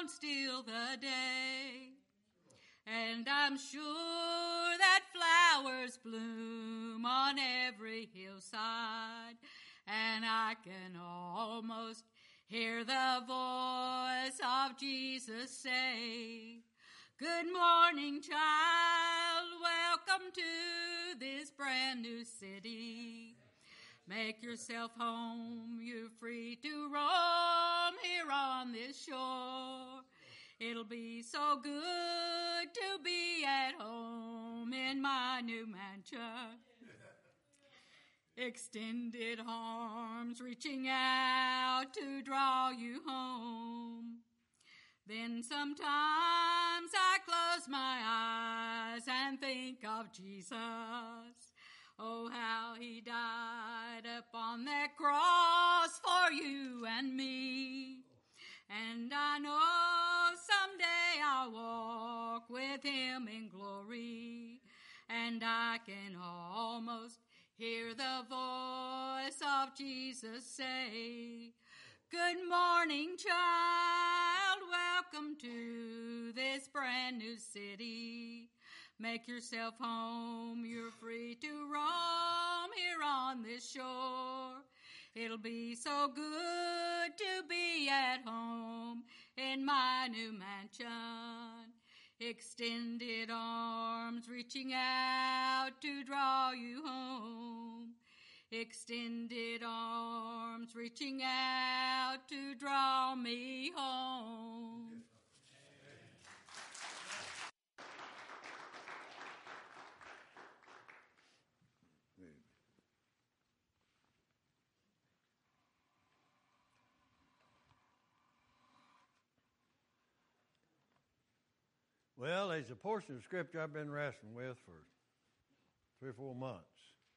won't steal the day. And I'm sure that flowers bloom on every hillside, and I can almost hear the voice of Jesus say, "Good morning, child, welcome to this brand new city. Make yourself home, you're free to roam here on this shore. It'll be so good to be at home in my new mansion." Extended arms reaching out to draw you home. Then sometimes I close my eyes and think of Jesus. Oh, how he died upon that cross for you and me. And I know someday I'll walk with him in glory. And I can almost hear the voice of Jesus say, "Good morning, child, welcome to this brand new city. Make yourself home, you're free to roam here on this shore. It'll be so good to be at home in my new mansion. Extended arms reaching out to draw you home. Extended arms reaching out to draw me home." Well, there's a portion of Scripture I've been wrestling with for 3 or 4 months.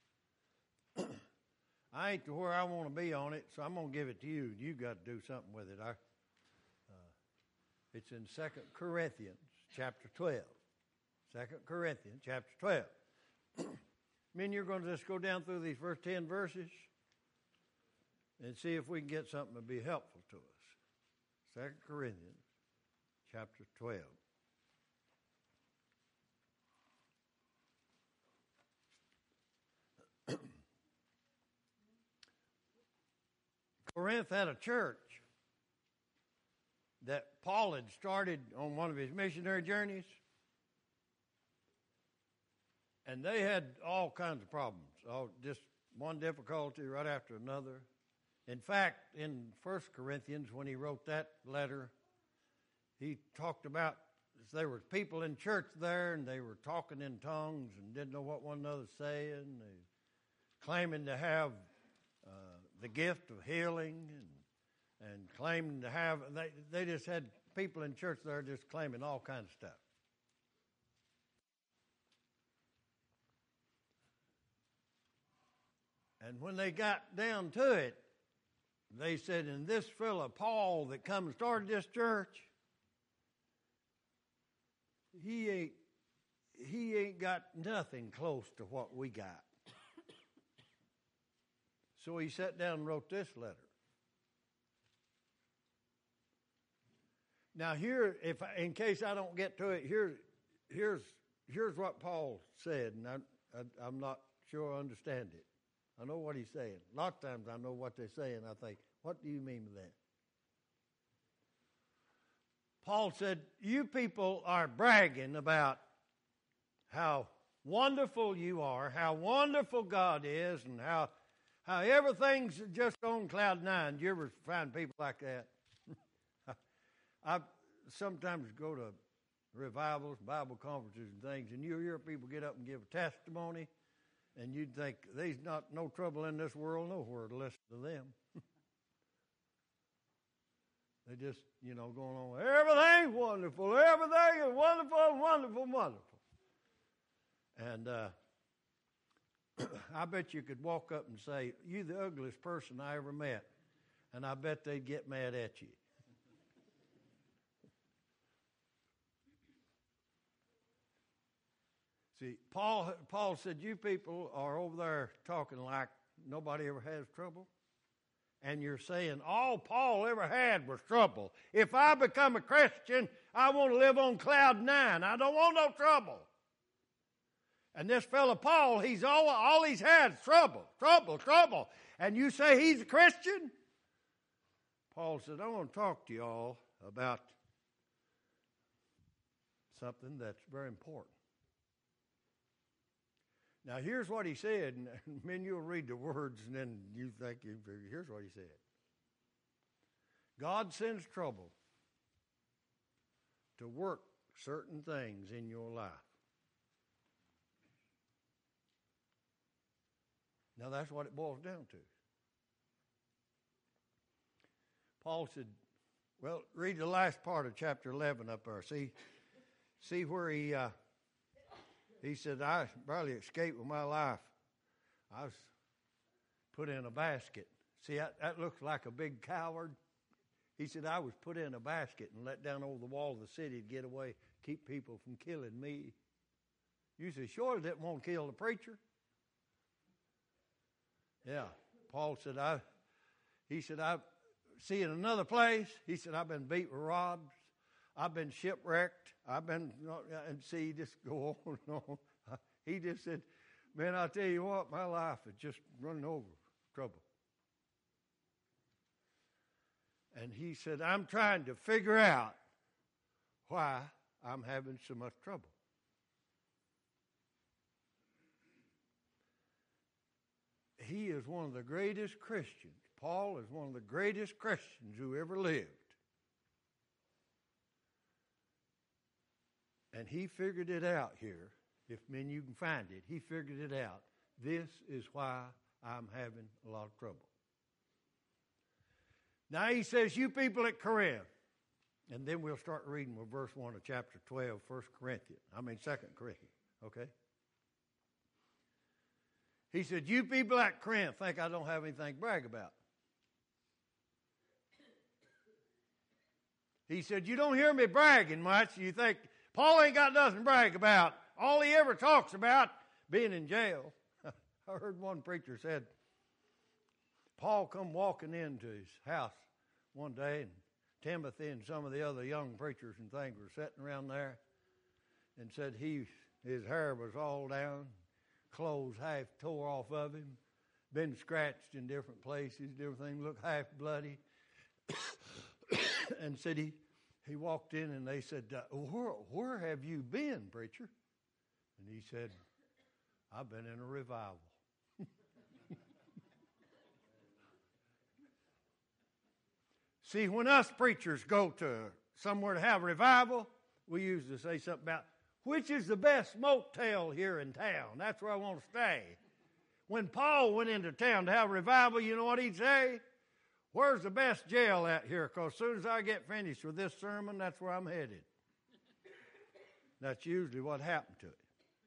I ain't to where I want to be on it, so I'm going to give it to you. You got to do something with it. It's in 2 Corinthians chapter 12. 2 Corinthians chapter 12. Men, you're going to just go down through these first 10 verses and see if we can get something to be helpful to us. 2 Corinthians chapter 12. Corinth had a church that Paul had started on one of his missionary journeys, and they had all kinds of problems, just one difficulty right after another. In fact, in 1 Corinthians, when he wrote that letter, he talked about there were people in church there, and they were talking in tongues and didn't know what one another was saying. They claiming to have the gift of healing and claiming to have, they just had people in church there just claiming all kinds of stuff. And when they got down to it, they said, "And this fella Paul that come and started this church, he ain't got nothing close to what we got." So he sat down and wrote this letter. Now here, in case I don't get to it, here's what Paul said, and I'm not sure I understand it. I know what he's saying. A lot of times I know what they're saying. I think, what do you mean by that? Paul said, "You people are bragging about how wonderful you are, how wonderful God is, and how everything's just on cloud nine." Do you ever find people like that? I sometimes go to revivals, Bible conferences and things, and you hear people get up and give a testimony, and you'd think there's not no trouble in this world nowhere to listen to them. They just, going on, everything's wonderful, everything is wonderful, wonderful, wonderful. And I bet you could walk up and say, "You the ugliest person I ever met," and I bet they'd get mad at you. See, Paul said, "You people are over there talking like nobody ever has trouble. and you're saying all Paul ever had was trouble. If I become a Christian, I want to live on cloud nine. I don't want no trouble. And this fellow Paul, he's all he's had is trouble. And you say he's a Christian? Paul said, I want to talk to you all about something that's very important. Now, here's what he said, and men, you'll read the words, and then you think, here's what he said. God sends trouble to work certain things in your life. Now, that's what it boils down to. Paul said, well, read the last part of chapter 11 up there. See where he said, I barely escaped with my life. I was put in a basket. See, that looks like a big coward. He said, I was put in a basket and let down over the wall of the city to get away, keep people from killing me. You say, sure, didn't want to kill the preacher. Yeah, Paul said, I've seen another place. He said, I've been beat with rods. I've been shipwrecked. And see, just go on and on. He just said, man, I'll tell you what, my life is just running over trouble. And he said, I'm trying to figure out why I'm having so much trouble. He is one of the greatest Christians. Paul is one of the greatest Christians who ever lived. And he figured it out here. If men you can find it, he figured it out. This is why I'm having a lot of trouble. Now he says, you people at Corinth. And then we'll start reading with verse 1 of chapter 12, 2 Corinthians. Okay? He said, you people at Corinth think I don't have anything to brag about. He said, you don't hear me bragging much. You think, Paul ain't got nothing to brag about. All he ever talks about, being in jail. I heard one preacher said, Paul come walking into his house one day, and Timothy and some of the other young preachers and things were sitting around there, and said his hair was all down, clothes half tore off of him, been scratched in different places, everything looked half bloody. And said he walked in and they said, where have you been, preacher? And he said, I've been in a revival. See, when us preachers go to somewhere to have revival, we usually say something about, which is the best motel here in town? That's where I want to stay. When Paul went into town to have revival, you know what he'd say? Where's the best jail at here? Because as soon as I get finished with this sermon, that's where I'm headed. That's usually what happened to it.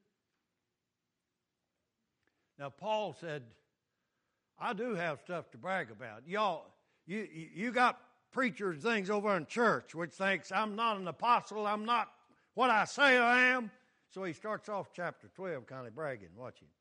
Now, Paul said, I do have stuff to brag about. Y'all, you got preachers and things over in church which thinks I'm not an apostle, I'm not what I say I am. So he starts off chapter 12 kind of bragging. Watch him.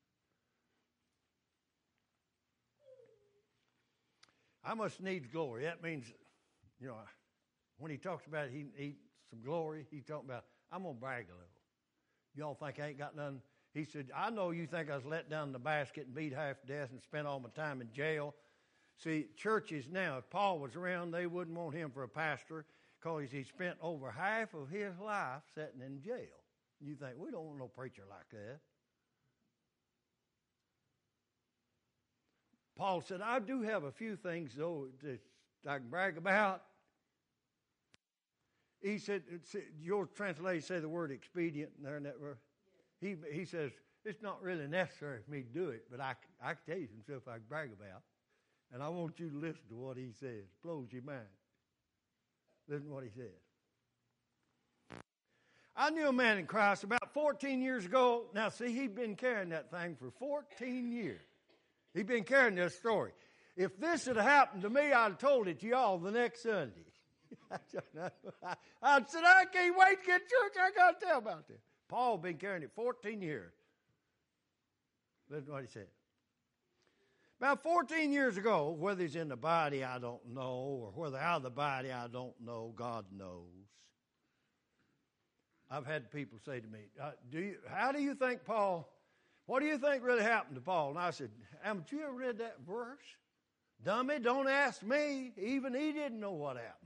I must need glory. That means, when he talks about he needs some glory, he's talking about, I'm going to brag a little. Y'all think I ain't got nothing? He said, I know you think I was let down in the basket and beat half to death and spent all my time in jail. See, churches now, if Paul was around, they wouldn't want him for a pastor because he spent over half of his life sitting in jail. You think, we don't want no preacher like that. Paul said, I do have a few things, though, that I can brag about. He said, your translation say the word expedient there in that verse. He says, it's not really necessary for me to do it, but I can tell you some stuff I can brag about. And I want you to listen to what he says. It blows your mind. Listen to what he says. I knew a man in Christ about 14 years ago. Now, see, he'd been carrying that thing for 14 years. He'd been carrying this story. If this had happened to me, I'd have told it to y'all the next Sunday. I said, I can't wait to get to church. I got to tell about this. Paul had been carrying it 14 years. Listen to what he said. About 14 years ago, whether he's in the body, I don't know, or whether out of the body, I don't know. God knows. I've had people say to me, how do you think Paul, what do you think really happened to Paul? And I said, haven't you ever read that verse? Dummy, don't ask me. Even he didn't know what happened.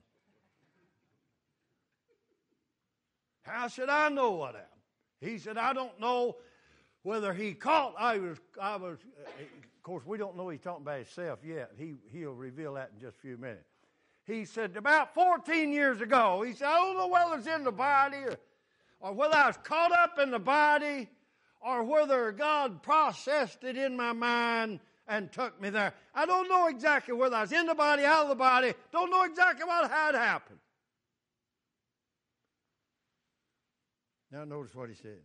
How should I know what happened? He said, I don't know whether he caught. Of course, we don't know he's talking about himself yet. He'll reveal that in just a few minutes. He said, about 14 years ago, he said, I don't know whether it's in the body or whether I was caught up in the body or whether God processed it in my mind and took me there. I don't know exactly whether I was in the body, out of the body. Don't know exactly how it happened. Now notice what he said.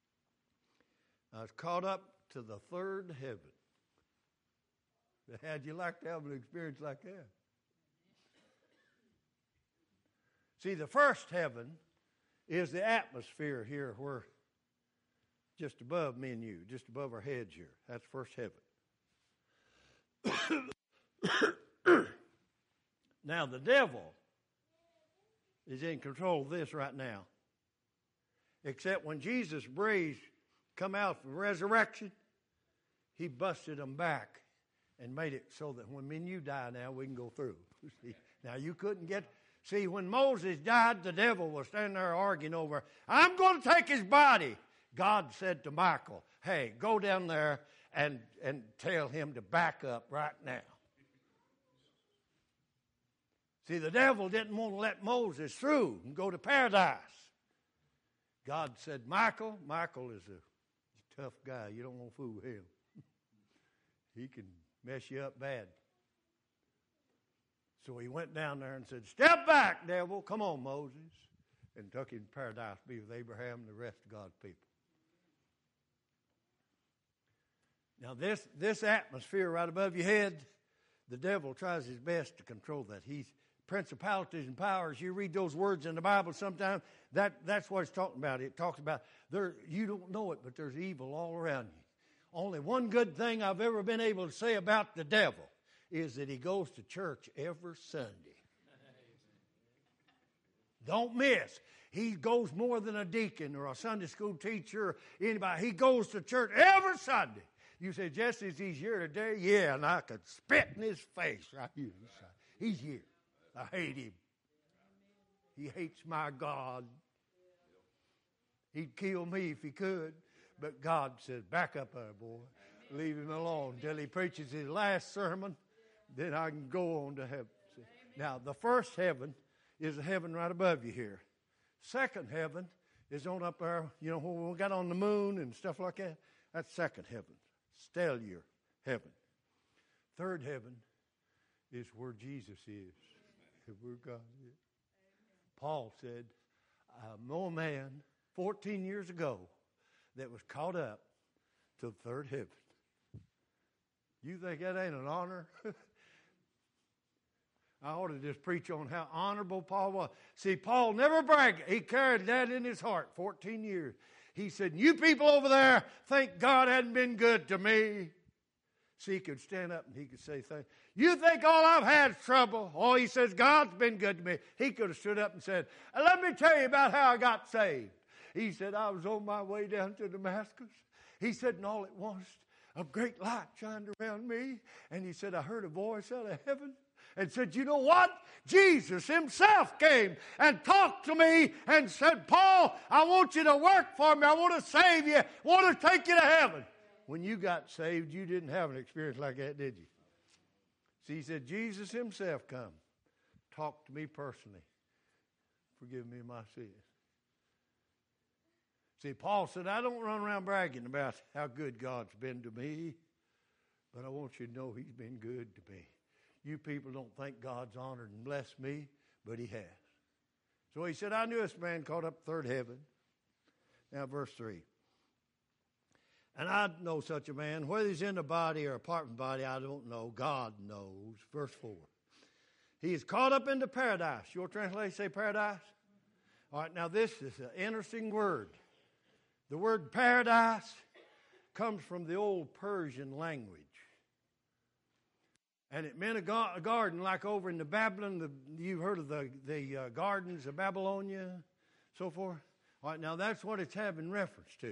I was caught up to the third heaven. How'd you like to have an experience like that? See, the first heaven is the atmosphere here where just above me and you, just above our heads here. That's first heaven. Now, the devil is in control of this right now. Except when Jesus breathed, come out from resurrection, he busted them back and made it so that when me and you die now, we can go through. See? Now, you couldn't get... See, when Moses died, the devil was standing there arguing over, I'm going to take his body. God said to Michael, hey, go down there and tell him to back up right now. See, the devil didn't want to let Moses through and go to paradise. God said, Michael is a tough guy. You don't want to fool with him. He can mess you up bad. So he went down there and said, step back, devil. Come on, Moses. And took him to paradise to be with Abraham and the rest of God's people. Now, this atmosphere right above your head, the devil tries his best to control that. He's principalities and powers. You read those words in the Bible sometime, that's what it's talking about. It talks about, you don't know it, but there's evil all around you. Only one good thing I've ever been able to say about the devil is that he goes to church every Sunday. Don't miss. He goes more than a deacon or a Sunday school teacher or anybody. He goes to church every Sunday. You say, Jesse, is he here today? Yeah, and I could spit in his face right here. He's here. I hate him. He hates my God. He'd kill me if he could. But God says, back up there, boy. Leave him alone until he preaches his last sermon. Then I can go on to heaven. Now, the first heaven is the heaven right above you here. Second heaven is on up there, when we got on the moon and stuff like that. That's second heaven. Stellar heaven. Third heaven is where Jesus is. Where God is. Paul said, I know a man 14 years ago that was caught up to the third heaven. You think that ain't an honor? I ought to just preach on how honorable Paul was. See, Paul never bragged. He carried that in his heart 14 years. He said, you people over there think God hadn't been good to me. See, he could stand up and he could say things. You think all I've had is trouble? Oh, he says, God's been good to me. He could have stood up and said, let me tell you about how I got saved. He said, I was on my way down to Damascus. He said, and all at once, a great light shined around me. And he said, I heard a voice out of heaven and said, you know what? Jesus himself came and talked to me and said, Paul, I want you to work for me. I want to save you. I want to take you to heaven. When you got saved, you didn't have an experience like that, did you? See, he said, Jesus himself come. Talk to me personally. Forgive me my sins. See, Paul said, I don't run around bragging about how good God's been to me, but I want you to know he's been good to me. You people don't think God's honored and blessed me, but he has. So he said, I knew this man caught up third heaven. Now, verse 3. And I know such a man, whether he's in the body or apart from the body, I don't know. God knows. Verse 4. He is caught up into paradise. Your translation say paradise? All right, now this is an interesting word. The word paradise comes from the old Persian language. And it meant a garden like over in the Babylon. You've heard of the gardens of Babylonia, so forth. All right, now that's what it's having reference to.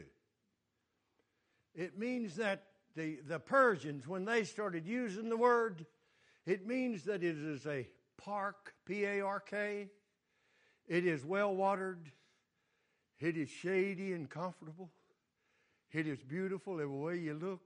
It means that the Persians, when they started using the word, it means that it is a park, P-A-R-K. It is well-watered. It is shady and comfortable. It is beautiful every way you look.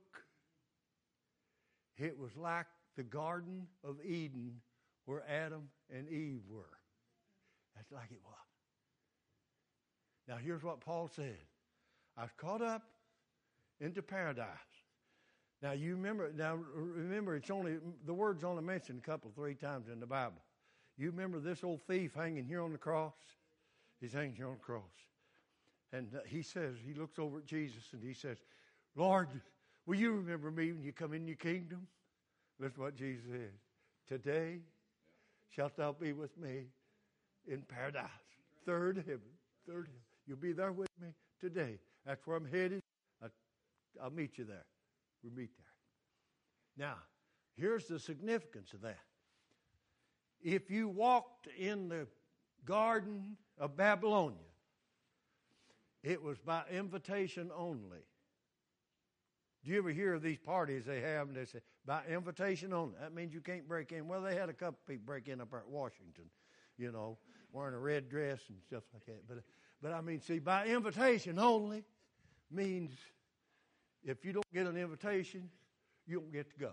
It was like the Garden of Eden where Adam and Eve were. That's like it was. Now here's what Paul said. I was caught up into paradise. Now remember it's only, the word's only mentioned three times in the Bible. You remember this old thief hanging here on the cross? He's hanging here on the cross. And he says, he looks over at Jesus and he says, Lord, will you remember me when you come in your kingdom? Listen what Jesus said. Today shalt thou be with me in paradise. Third heaven. You'll be there with me today. That's where I'm headed. I'll meet you there. We'll meet there. Now, here's the significance of that. If you walked in the Garden of Babylonia, it was by invitation only. Do you ever hear of these parties they have and they say, by invitation only? That means you can't break in. Well, they had a couple people break in up at Washington, wearing a red dress and stuff like that. But I mean, see, by invitation only means if you don't get an invitation, you don't get to go.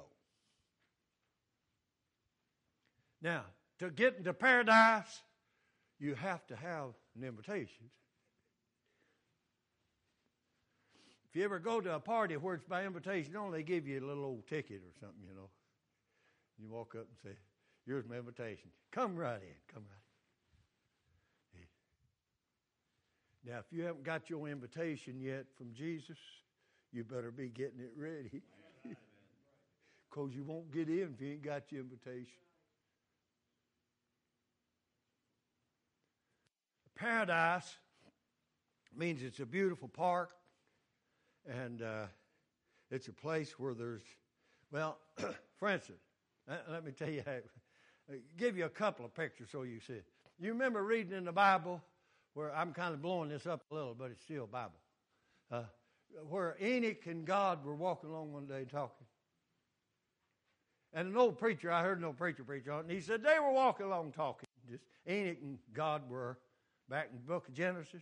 Now, to get into paradise, you have to have an invitation. If you ever go to a party where it's by invitation only, they give you a little old ticket or something, You walk up and say, here's my invitation. Come right in. Come right in. Now, if you haven't got your invitation yet from Jesus, you better be getting it ready. Because you won't get in if you ain't got your invitation. Paradise means it's a beautiful park. And it's a place where there's, for instance, let me tell you, give you a couple of pictures so you see it. You remember reading in the Bible, where I'm kind of blowing this up a little, but it's still Bible, where Enoch and God were walking along one day talking. And an old preacher, I heard an old preacher preach on it, and he said they were walking along talking. Just Enoch and God were back in the book of Genesis.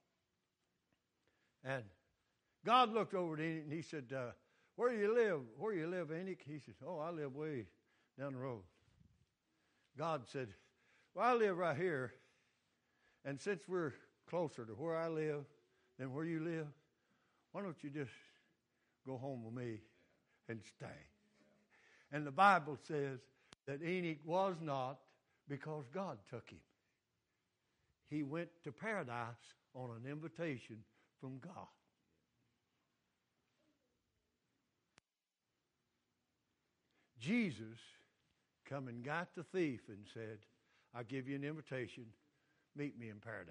And God looked over at Enoch and he said, where do you live? Where do you live, Enoch? He said, I live way down the road. God said, I live right here. And since we're closer to where I live than where you live, why don't you just go home with me and stay? And the Bible says that Enoch was not because God took him. He went to paradise on an invitation from God. Jesus come and got the thief and said, I give you an invitation. Meet me in paradise.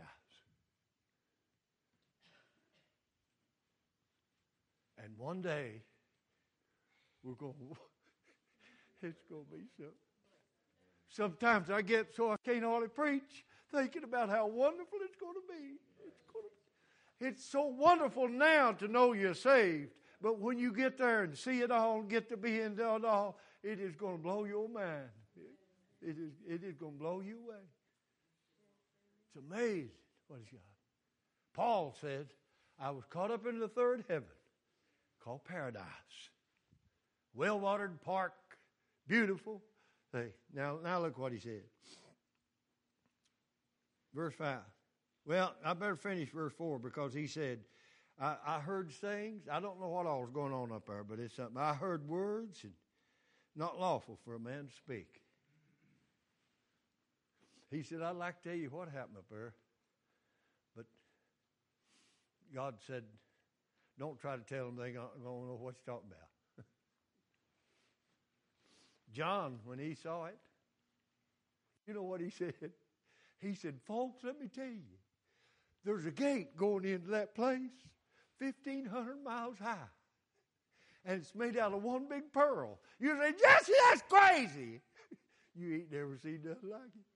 And one day, it's going to be something. Sometimes I get so I can't hardly preach, thinking about how wonderful it's going to be. It's so wonderful now to know you're saved. But when you get there and see it all and get to be in it all, it is going to blow your mind. It is going to blow you away. It's amazing what he's got. Paul said, I was caught up in the third heaven called paradise. Well-watered park, beautiful. Hey, now look what he said. Verse 5. Well, I better finish verse 4 because he said, I heard sayings. I don't know what all was going on up there, but it's something. I heard words and not lawful for a man to speak. He said, I'd like to tell you what happened up there. But God said, don't try to tell them they don't know what you're talking about. John, when he saw it, you know what he said? He said, folks, let me tell you, there's a gate going into that place 1,500 miles high. and it's made out of one big pearl. You say, Jesse, that's crazy. You ain't never seen nothing like it.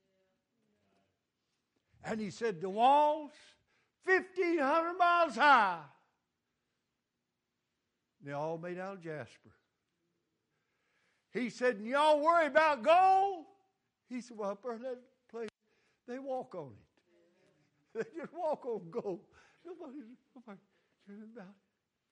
And he said, the walls, 1,500 miles high. They're all made out of jasper. He said, and y'all worry about gold? He said, well, up there in that place, they walk on it. They just walk on gold. Nobody cares about it.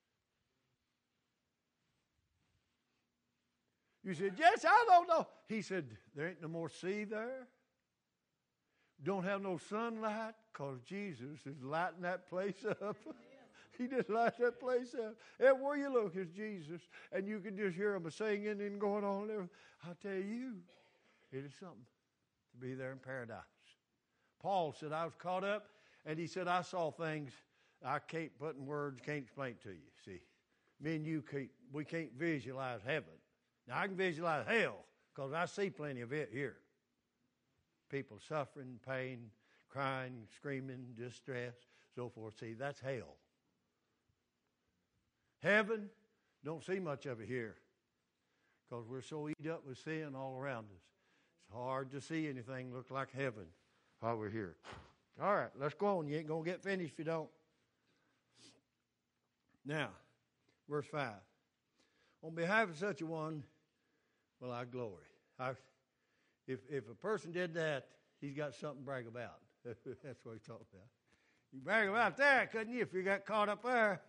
You said, yes, I don't know. He said, there ain't no more sea there. Don't have no sunlight because Jesus is lighting that place up. He just lights that place up. Everywhere you look is Jesus. And you can just hear them singing and going on there. I'll tell you, it is something to be there in paradise. Paul said, I was caught up, and he said, I saw things I can't put in words, can't explain to you. See, me and you, we can't visualize heaven. Now, I can visualize hell because I see plenty of it here. People suffering, pain, crying, screaming, distress, so forth. See, that's hell. Heaven, don't see much of it here because we're so eat up with sin all around us. It's hard to see anything look like heaven while we're here. All right, let's go on. You ain't going to get finished if you don't. Now, verse 5. On behalf of such a one, will I glory. If a person did that, he's got something to brag about. That's what he's talking about. You brag about that, couldn't you, if you got caught up there?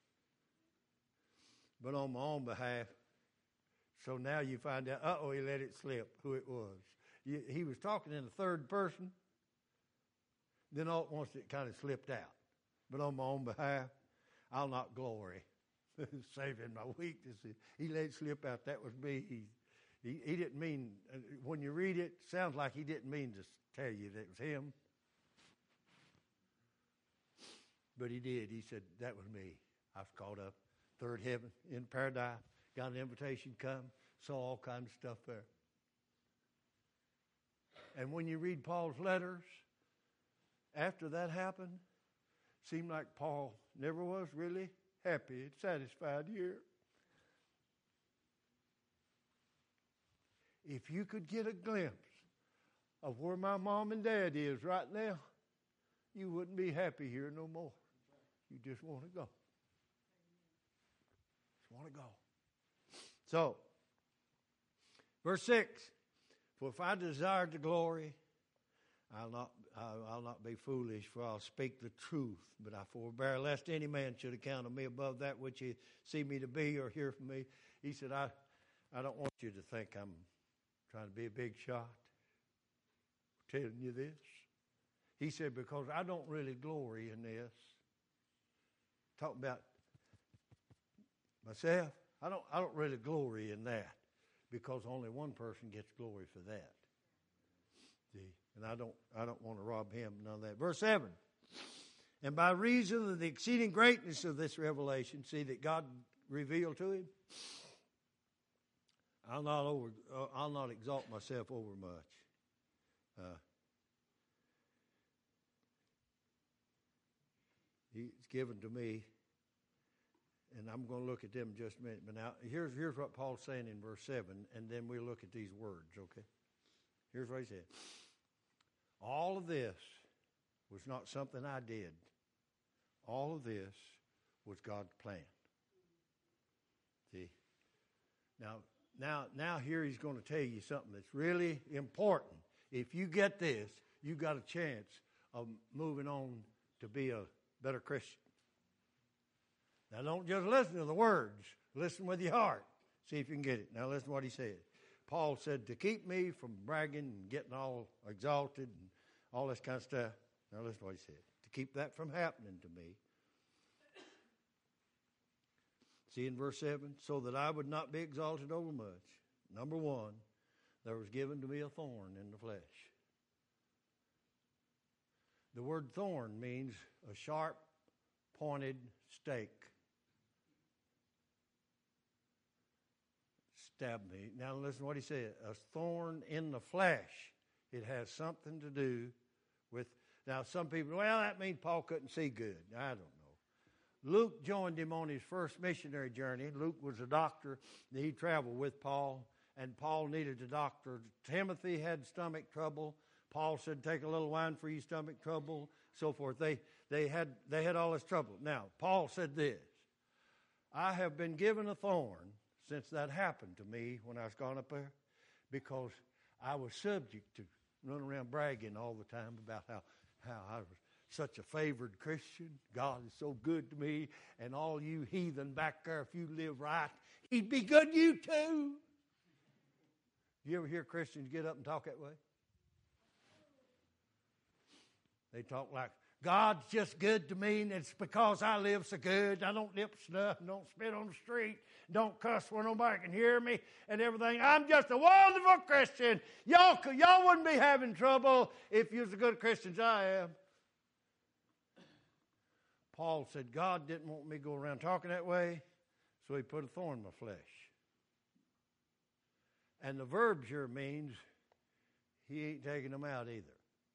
But on my own behalf, so now you find out, he let it slip, who it was. He was talking in the third person. Then all at once it kind of slipped out. But on my own behalf, I'll not glory. Saving my weakness. He let it slip out. That was me. He didn't mean, when you read it, it sounds like he didn't mean to tell you that it was him. But he did. He said, that was me. I was caught up. Third heaven, in paradise. Got an invitation to come. Saw all kinds of stuff there. And when you read Paul's letters, after that happened, seemed like Paul never was really happy and satisfied here. If you could get a glimpse of where my mom and dad is right now, you wouldn't be happy here no more. You just want to go. Just want to go. So, verse 6, for if I desire the glory, I'll not be foolish, for I'll speak the truth. But I forbear lest any man should account of me above that which he see me to be or hear from me. He said, I don't want you to think I'm trying to be a big shot. I'm telling you this. He said, because I don't really glory in this. Talking about myself, I don't really glory in that because only one person gets glory for that. See? And I don't want to rob him, none of that. Verse 7. And by reason of the exceeding greatness of this revelation, see that God revealed to him, I'll not exalt myself over much. He's given to me, and I'm going to look at them in just a minute. But now, here's what Paul's saying in verse 7, and then we'll look at these words, okay? Here's what he said. All of this was not something I did. All of this was God's plan. See? Now here he's going to tell you something that's really important. If you get this, you got a chance of moving on to be a better Christian. Now don't just listen to the words. Listen with your heart. See if you can get it. Now listen to what he said. Paul said, to keep me from bragging and getting all exalted and all this kind of stuff. Now listen to what he said. To keep that from happening to me. See in verse 7, so that I would not be exalted over much. Number 1, there was given to me a thorn in the flesh. The word thorn means a sharp, pointed stake. Stabbed me. Now listen to what he said. A thorn in the flesh. It has something to do with, now some people, well, that means Paul couldn't see good. I don't know. Luke joined him on his first missionary journey. Luke was a doctor. He traveled with Paul, and Paul needed a doctor. Timothy had stomach trouble. Paul said, take a little wine for your stomach trouble, so forth. They had all this trouble. Now, Paul said this, I have been given a thorn since that happened to me when I was gone up there, because I was subject to running around bragging all the time about how I was such a favored Christian. God is so good to me, and all you heathen back there, if you live right, He'd be good to you too. You ever hear Christians get up and talk that way? They talk like, God's just good to me, and it's because I live so good. I don't lip snuff, don't spit on the street, don't cuss where nobody can hear me, and everything. I'm just a wonderful Christian. Y'all wouldn't be having trouble if you was as good Christians as I am. Paul said, God didn't want me to go around talking that way, so He put a thorn in my flesh. And the verb here means He ain't taking them out either.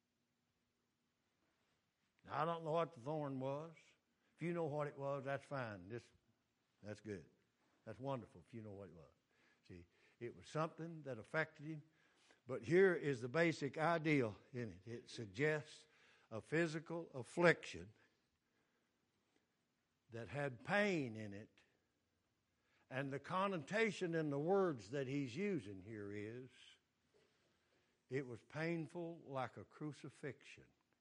Now, I don't know what the thorn was. If you know what it was, that's fine. That's good. That's wonderful if you know what it was. See, it was something that affected him. But here is the basic idea in it. It suggests a physical affliction that had pain in it. And the connotation in the words that he's using here is, it was painful like a crucifixion.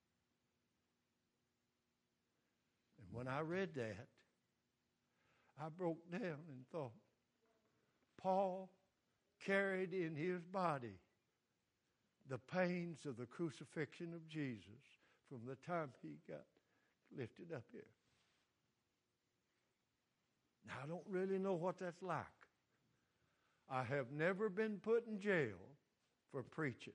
And when I read that, I broke down and thought, Paul carried in his body the pains of the crucifixion of Jesus from the time he got lifted up here. Now, I don't really know what that's like. I have never been put in jail for preaching.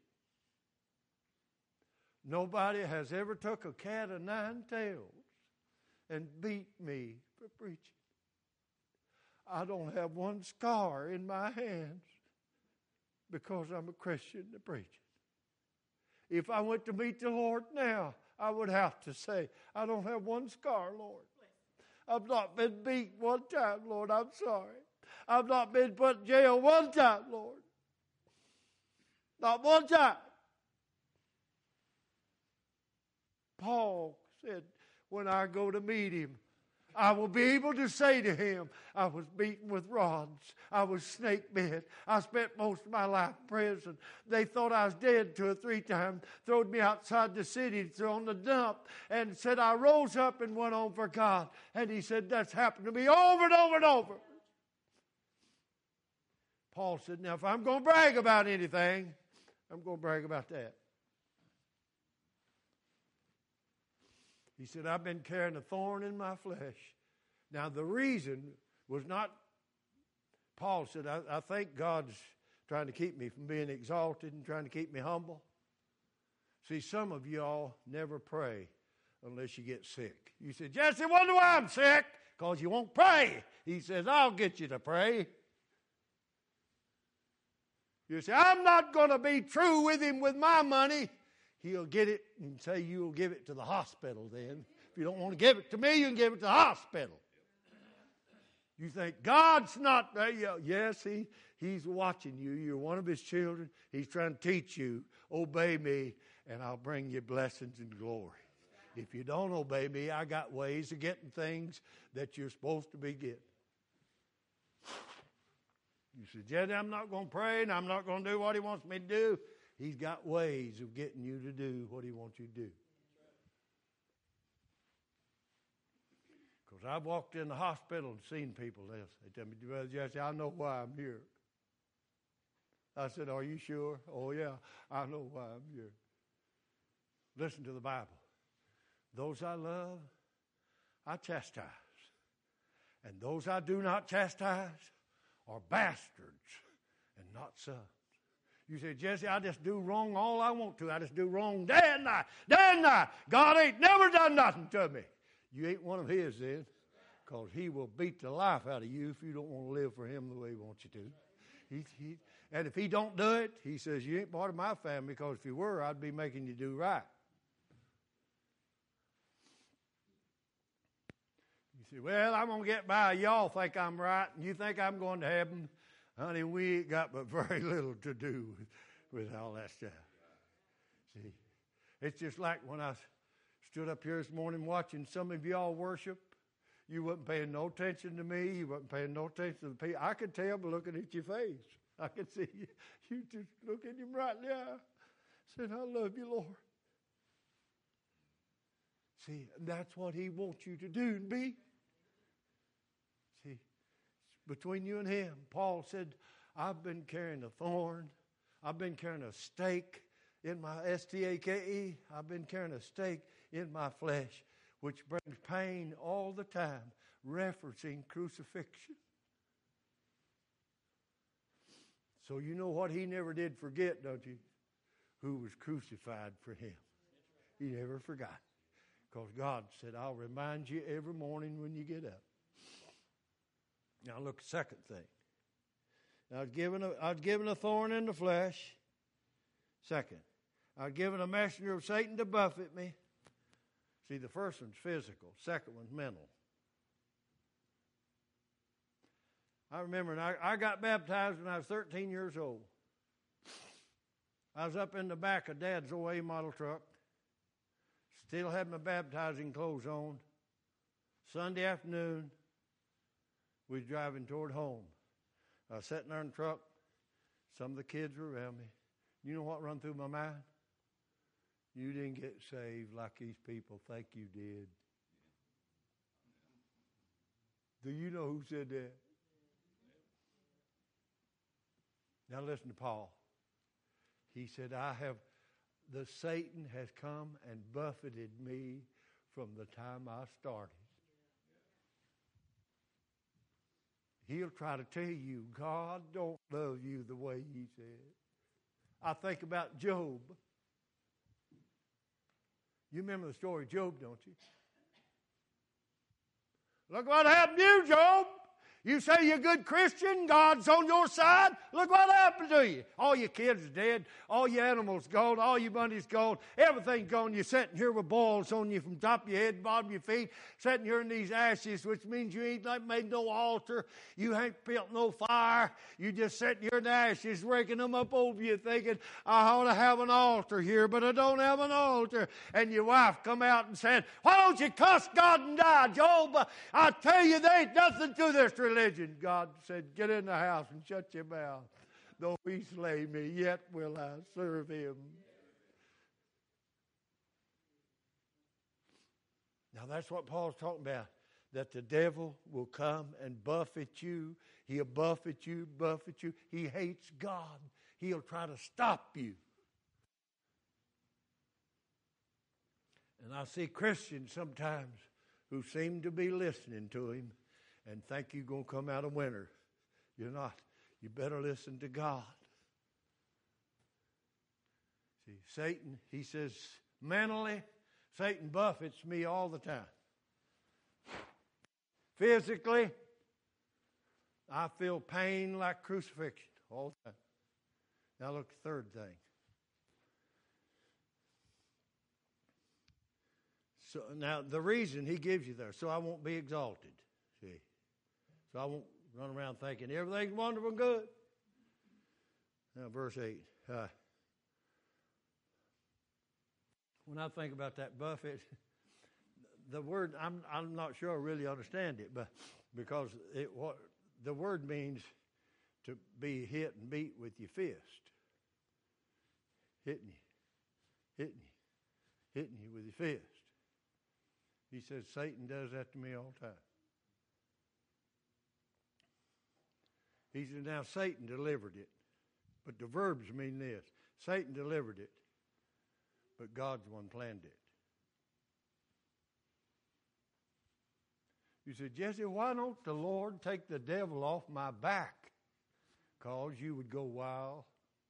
Nobody has ever took a cat of nine tails and beat me for preaching. I don't have one scar in my hands because I'm a Christian to preach it. If I went to meet the Lord now, I would have to say, I don't have one scar, Lord. I've not been beat one time, Lord. I'm sorry. I've not been put in jail one time, Lord. Not one time. Paul said, when I go to meet him, I will be able to say to him, I was beaten with rods. I was snake bit. I spent most of my life in prison. They thought I was dead 2 or 3 times, throwed me outside the city, thrown the dump, and said I rose up and went on for God. And he said, that's happened to me over and over and over. Paul said, now if I'm going to brag about anything, I'm going to brag about that. He said, I've been carrying a thorn in my flesh. Now, the reason was not, Paul said, I think God's trying to keep me from being exalted and trying to keep me humble. See, some of y'all never pray unless you get sick. You say, Jesse, wonder why I'm sick? Because you won't pray. He says, I'll get you to pray. You say, I'm not going to be true with him with my money. He'll get it and say you'll give it to the hospital then. If you don't want to give it to me, you can give it to the hospital. You think, God's not, yes, He's watching you. You're one of His children. He's trying to teach you, obey me, and I'll bring you blessings and glory. If you don't obey me, I got ways of getting things that you're supposed to be getting. You say, Jed, I'm not going to pray, and I'm not going to do what He wants me to do. He's got ways of getting you to do what He wants you to do. Because I've walked in the hospital and seen people this. They tell me, Brother Jesse, I know why I'm here. I said, are you sure? Oh, yeah, I know why I'm here. Listen to the Bible. Those I love, I chastise. And those I do not chastise are bastards and not sons. You say, Jesse, I just do wrong all I want to. I just do wrong day and night. Day and night. God ain't never done nothing to me. You ain't one of His then, because He will beat the life out of you if you don't want to live for Him the way He wants you to. And if He don't do it, He says, you ain't part of my family, because if you were, I'd be making you do right. You You say, well, I'm going to get by. Y'all think I'm right, and you think I'm going to heaven. Honey, we ain't got but very little to do with all that stuff. See, it's just like when I stood up here this morning watching some of y'all worship. You wasn't paying no attention to me. You wasn't paying no attention to the people. I could tell by looking at your face. I could see you. You just look at him right in the eye. Said, I love you, Lord. See, that's what he wants you to do and be. See, between you and him, Paul said, I've been carrying a thorn. I've been carrying a stake in my S-T-A-K-E. I've been carrying a stake in my flesh, which brings pain all the time, referencing crucifixion. So you know what he never did forget, don't you? Who was crucified for him. He never forgot. Because God said, I'll remind you every morning when you get up. Now look, second thing. I'd given a thorn in the flesh. Second, I'd given a messenger of Satan to buffet me. See, the first one's physical. Second one's mental. I remember, I got baptized when I was 13 years old. I was up in the back of Dad's old A model truck. Still had my baptizing clothes on. Sunday afternoon, we was driving toward home. I was sitting there in the truck. Some of the kids were around me. You know what run through my mind? You didn't get saved like these people think you did. Do you know who said that? Now listen to Paul. He said, the Satan has come and buffeted me from the time I started. He'll try to tell you, God don't love you the way he said. I think about Job. You remember the story of Job, don't you? Look what happened to you, Job. You say you're a good Christian, God's on your side. Look what happened to you. All your kids are dead. All your animals gone. All your money's gone. Everything's gone. You're sitting here with boils on you from top of your head, bottom of your feet. Sitting here in these ashes, which means you ain't made no altar. You ain't built no fire. You just sitting here in the ashes, raking them up over you, thinking, I ought to have an altar here, but I don't have an altar. And your wife come out and said, why don't you cuss God and die, Job? I tell you, there ain't nothing to this religion. God said, get in the house and shut your mouth. Though he slay me, yet will I serve him. Now that's what Paul's talking about, that the devil will come and buffet you. He'll buffet you, buffet you. He hates God. He'll try to stop you. And I see Christians sometimes who seem to be listening to him and think you're going to come out a winner. You're not. You better listen to God. See, Satan, he says, mentally, Satan buffets me all the time. Physically, I feel pain like crucifixion all the time. Now look, the third thing. So now the reason he gives you there, so I won't be exalted. See, so I won't run around thinking everything's wonderful and good. Now, verse 8. When I think about that buffet, the word, I'm not sure I really understand it, but because the word means to be hit and beat with your fist. Hitting you with your fist. He says, Satan does that to me all the time. He said, now Satan delivered it. But the verbs mean this. Satan delivered it, but God's one planned it. You said, Jesse, why don't the Lord take the devil off my back? Because you would go wild.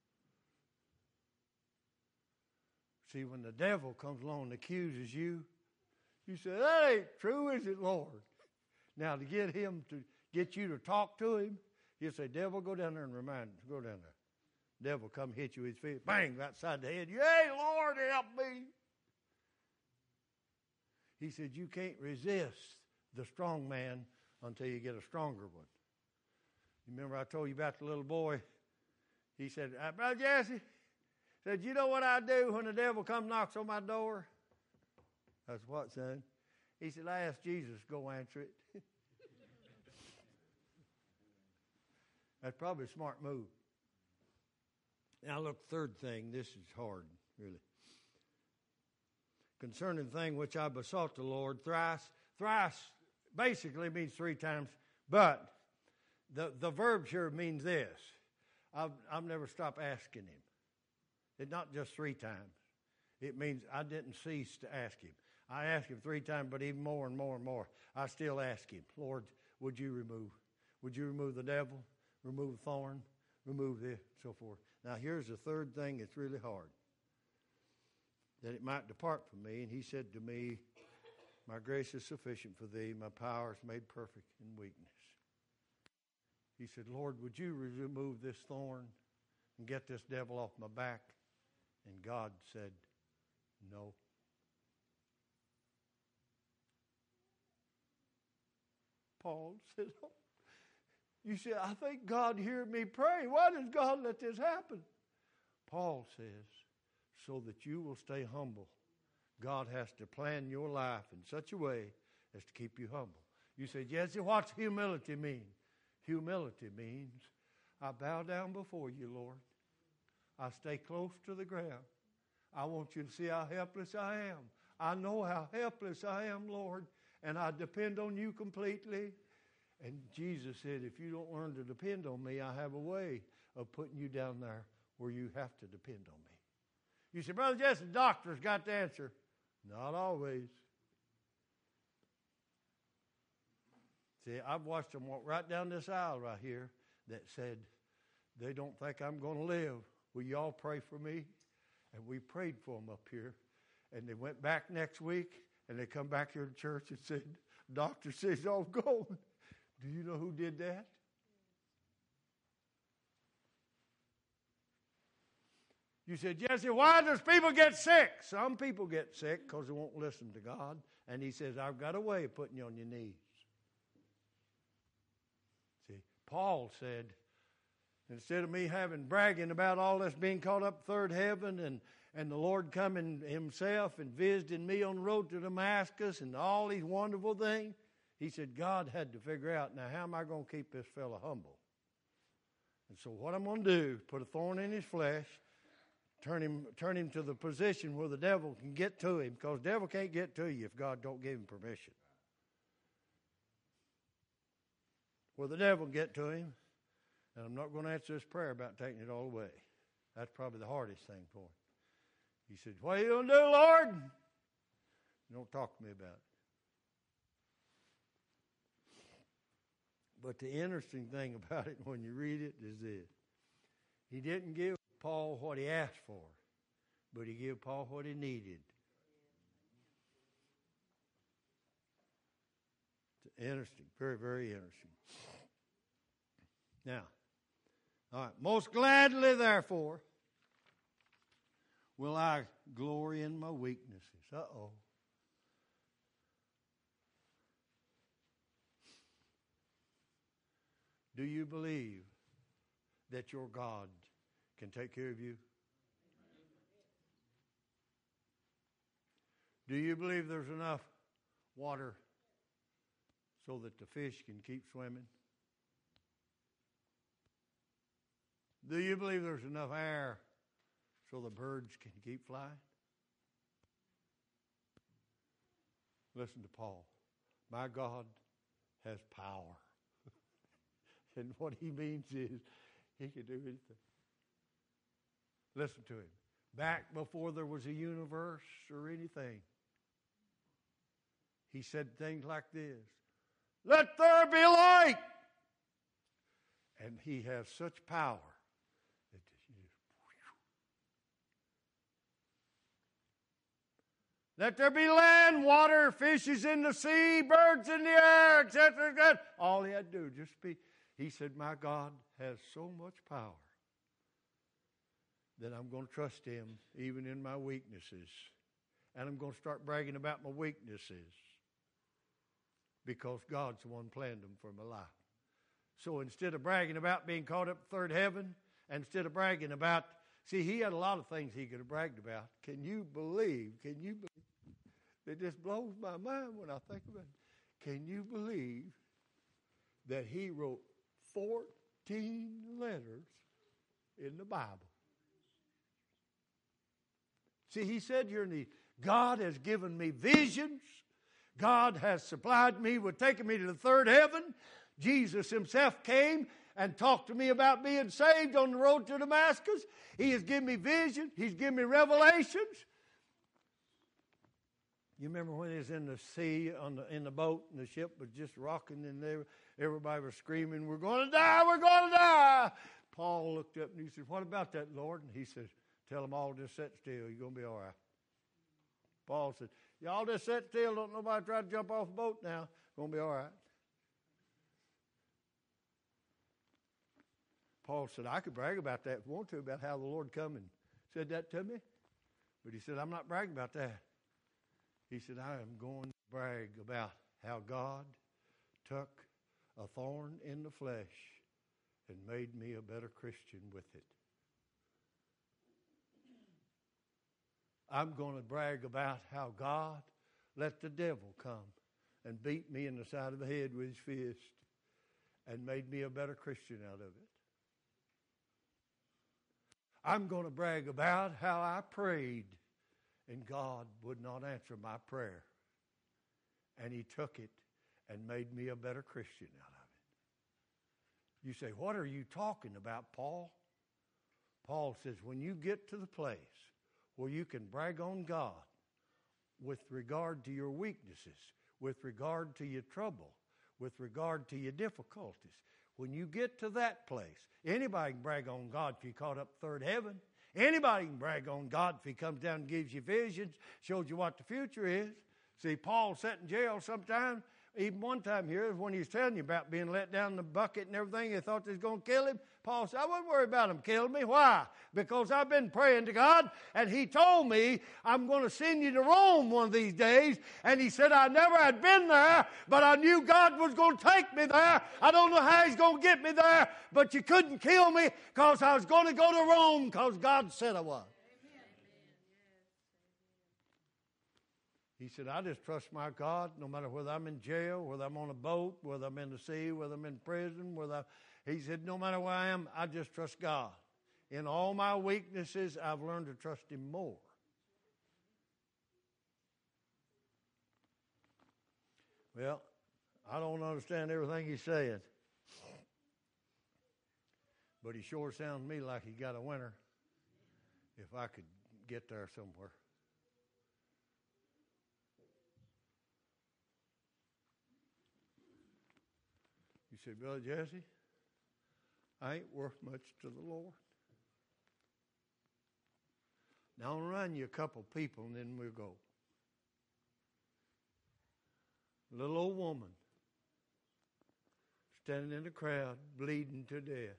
See, when the devil comes along and accuses you, you say, that ain't true, is it, Lord? Now, to get him to get you to talk to him, he'll say, devil, go down there and remind him. Go down there. Devil come hit you with his feet. Bang, right side the head. Hey, Lord, help me. He said, you can't resist the strong man until you get a stronger one. You remember I told you about the little boy? He said, Brother Jesse, said, you know what I do when the devil comes knocks on my door? I said, what, son? He said, I asked Jesus to go answer it. That's probably a smart move. Now look, third thing, this is hard, really. Concerning the thing which I besought the Lord thrice basically means 3 times, but the verb here means this. I've never stopped asking him. It's not just 3 times. It means I didn't cease to ask him. I asked him 3 times, but even more and more and more, I still ask him, Lord, would you remove the devil, remove the thorn, remove this, so forth. Now here's the third thing that's really hard. That it might depart from me. And he said to me, my grace is sufficient for thee. My power is made perfect in weakness. He said, Lord, would you remove this thorn and get this devil off my back? And God said, no. Paul said, oh, you say, I think God heard me pray. Why does God let this happen? Paul says, so that you will stay humble. God has to plan your life in such a way as to keep you humble. You say, Jesse, what's humility mean? Humility means I bow down before you, Lord. I stay close to the ground. I want you to see how helpless I am. I know how helpless I am, Lord, and I depend on you completely. And Jesus said, if you don't learn to depend on me, I have a way of putting you down there where you have to depend on me. You say, Brother Jesse, the doctor's got the answer. Not always. See, I've watched them walk right down this aisle right here that said, they don't think I'm going to live. Will y'all pray for me? And we prayed for them up here. And they went back next week, and they come back here to church and said, doctor says I'm gone. Do you know who did that? You said, Jesse, why does people get sick? Some people get sick because they won't listen to God. And he says, I've got a way of putting you on your knees. See, Paul said, instead of me bragging about all this being caught up third heaven and the Lord coming himself and visiting me on the road to Damascus and all these wonderful things, he said, God had to figure out, now how am I going to keep this fella humble? And so what I'm going to do, put a thorn in his flesh, turn him to the position where the devil can get to him, because the devil can't get to you if God don't give him permission. Where the devil can get to him, and I'm not going to answer this prayer about taking it all away. That's probably the hardest thing for him. He said, what are you going to do, Lord? Don't talk to me about it. But the interesting thing about it when you read it is this. He didn't give Paul what he asked for, but he gave Paul what he needed. It's interesting, very, very interesting. Now, all right, most gladly, therefore, will I glory in my weaknesses. Uh-oh. Do you believe that your God can take care of you? Do you believe there's enough water so that the fish can keep swimming? Do you believe there's enough air so the birds can keep flying? Listen to Paul. My God has power. And what he means is he can do anything. Listen to him. Back before there was a universe or anything, he said things like this. Let there be light. And he has such power that he just, let there be land, water, fishes in the sea, birds in the air, etc. All he had to do just be. He said, my God has so much power that I'm going to trust him even in my weaknesses. And I'm going to start bragging about my weaknesses. because God's the one planned them for my life. So instead of bragging about being caught up to third heaven, instead of bragging about, see, he had a lot of things he could have bragged about. Can you believe? It just blows my mind when I think about it. Can you believe that he wrote 14 letters in the Bible? See, he said here in the, God has given me visions. God has supplied me with taking me to the third heaven. Jesus himself came and talked to me about being saved on the road to Damascus. He has given me vision. He's given me revelations. You remember when he was in the sea, in the boat, and the ship was just rocking, and everybody was screaming, "We're going to die, we're going to die." Paul looked up and he said, "What about that, Lord?" And he said, "Tell them all just sit still. You're going to be all right." Paul said, "Y'all just sit still. Don't nobody try to jump off the boat now. It's going to be all right." Paul said, "I could brag about that if you want to, about how the Lord come and said that to me." But he said, "I'm not bragging about that." He said, "I am going to brag about how God took a thorn in the flesh and made me a better Christian with it. I'm going to brag about how God let the devil come and beat me in the side of the head with his fist and made me a better Christian out of it. I'm going to brag about how I prayed and God would not answer my prayer. And he took it and made me a better Christian out of it." You say, "What are you talking about, Paul?" Paul says, when you get to the place where you can brag on God with regard to your weaknesses, with regard to your trouble, with regard to your difficulties, when you get to that place, anybody can brag on God if you're caught up third heaven. Anybody can brag on God if he comes down and gives you visions, shows you what the future is. See, Paul sat in jail sometime, even one time here, when he was telling you about being let down in the bucket and everything, they thought they was going to kill him. Paul said, "I wouldn't worry about him killing me." Why? Because I've been praying to God, and he told me, "I'm going to send you to Rome one of these days." And he said, "I never had been there, but I knew God was going to take me there. I don't know how he's going to get me there, but you couldn't kill me because I was going to go to Rome because God said I was." He said, "I just trust my God no matter whether I'm in jail, whether I'm on a boat, whether I'm in the sea, whether I'm in prison, He said, no matter where I am, I just trust God. In all my weaknesses, I've learned to trust him more." Well, I don't understand everything he's saying, but he sure sounds to me like he got a winner if I could get there somewhere. You say, "Brother Jesse, I ain't worth much to the Lord." Now I'll run you a couple people and then we'll go. A little old woman standing in the crowd bleeding to death.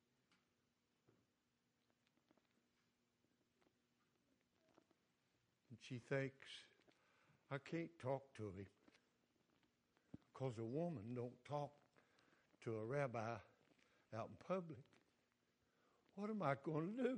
And she thinks, "I can't talk to him because a woman don't talk to a rabbi out in public. What am I going to do?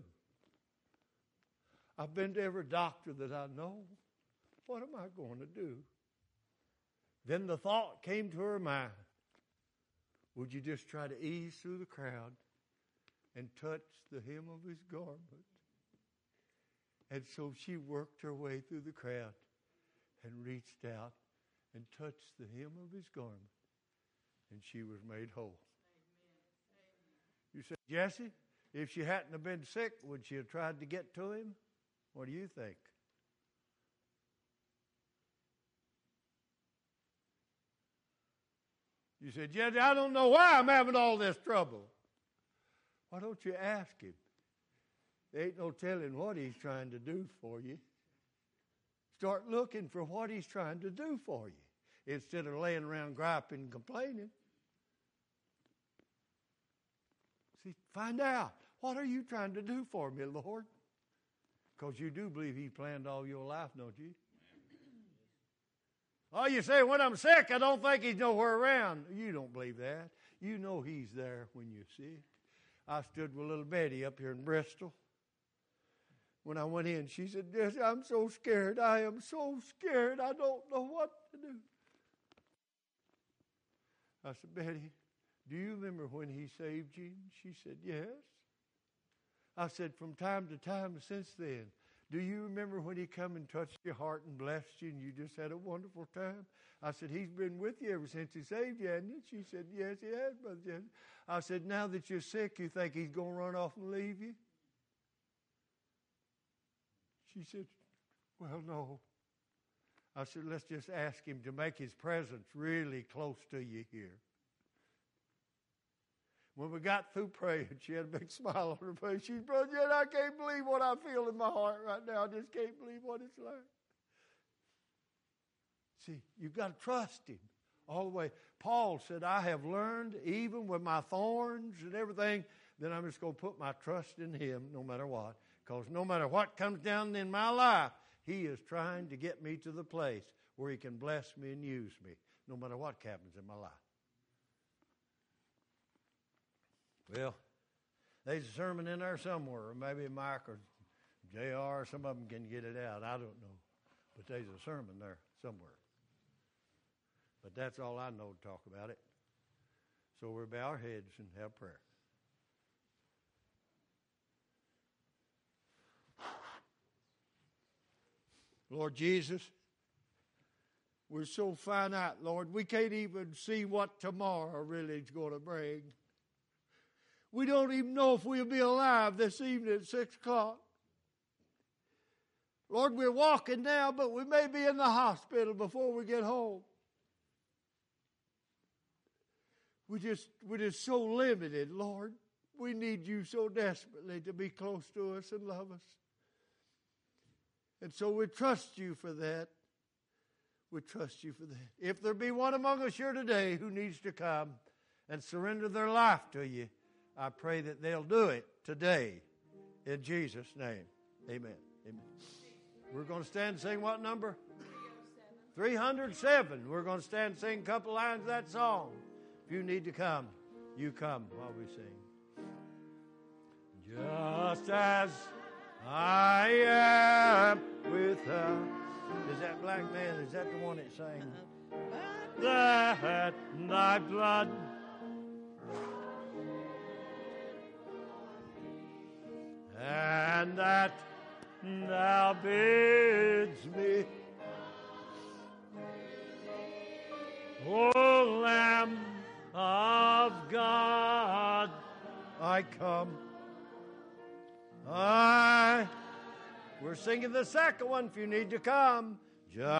I've been to every doctor that I know. What am I going to do?" Then the thought came to her mind, would you just try to ease through the crowd and touch the hem of his garment? And so she worked her way through the crowd and reached out and touched the hem of his garment, and she was made whole. You say, "Jesse, if she hadn't have been sick, would she have tried to get to him?" What do you think? You say, "Jesse, I don't know why I'm having all this trouble." Why don't you ask him? There ain't no telling what he's trying to do for you. Start looking for what he's trying to do for you instead of laying around griping and complaining. See, find out, what are you trying to do for me, Lord? Because you do believe he planned all your life, don't you? Oh, you say, when I'm sick, I don't think he's nowhere around. You don't believe that. You know he's there when you're sick. I stood with little Betty up here in Bristol. When I went in, she said, "Yes, I'm so scared. I am so scared. I don't know what to do." I said, "Betty, do you remember when he saved you?" She said, "Yes." I said, "From time to time since then, do you remember when he come and touched your heart and blessed you and you just had a wonderful time?" I said, "He's been with you ever since he saved you, hasn't he?" She said, "Yes, he has, Brother Jesse." I said, "Now that you're sick, you think he's going to run off and leave you?" She said, "Well, no." I said, "Let's just ask him to make his presence really close to you here." When we got through praying, she had a big smile on her face. She said, "Brother Jed, I can't believe what I feel in my heart right now. I just can't believe what it's like." See, you've got to trust him all the way. Paul said, "I have learned, even with my thorns and everything, that I'm just going to put my trust in him no matter what. Because no matter what comes down in my life, he is trying to get me to the place where he can bless me and use me, no matter what happens in my life." Well, there's a sermon in there somewhere, or maybe Mike or JR, some of them can get it out. I don't know. But there's a sermon there somewhere. But that's all I know to talk about it. So we'll bow our heads and have prayer. Lord Jesus, we're so finite, Lord. We can't even see what tomorrow really is going to bring. We don't even know if we'll be alive this evening at 6 o'clock. Lord, we're walking now, but we may be in the hospital before we get home. We're just so limited, Lord. We need you so desperately to be close to us and love us. And so we trust you for that. We trust you for that. If there be one among us here today who needs to come and surrender their life to you, I pray that they'll do it today in Jesus' name. Amen. Amen. We're going to stand and sing what number? 307. We're going to stand and sing a couple lines of that song. If you need to come, you come while we sing. Just as I am without. Is that black man? Is that the one that sang? That thy blood and that thou bids me, O Lamb of God, I come. We're singing the second one if you need to come.